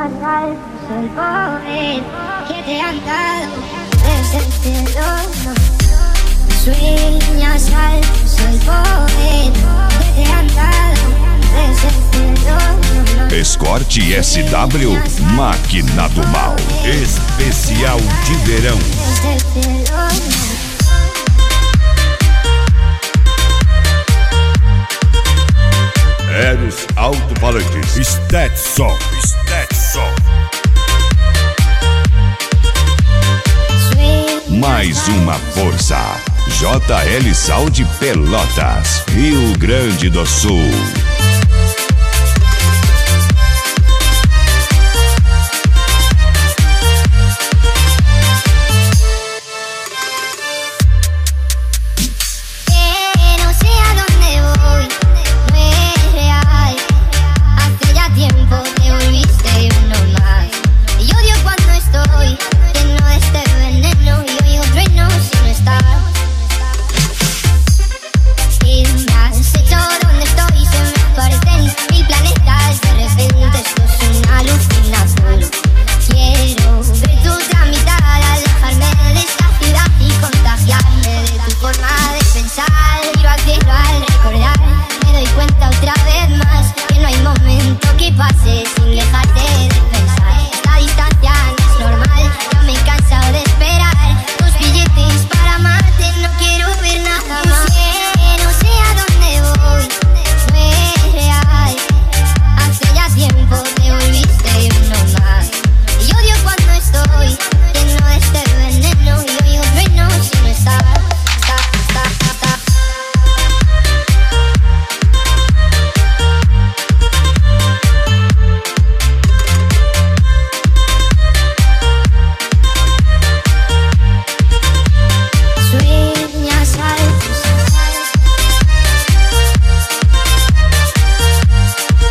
Sueñas alto, soy pobre que te han dado desde el cielo. Sueñas alto, soy pobre que te han dado desde el cielo. Escort SW, Máquina do Mal, especial de verão. Desde el cielo. Eros Alto-Falantes, Stetson. Mais uma força, JL Sound Pelotas, Rio Grande do Sul.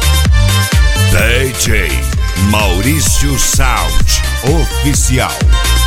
DJ Maurício Sound Oficial.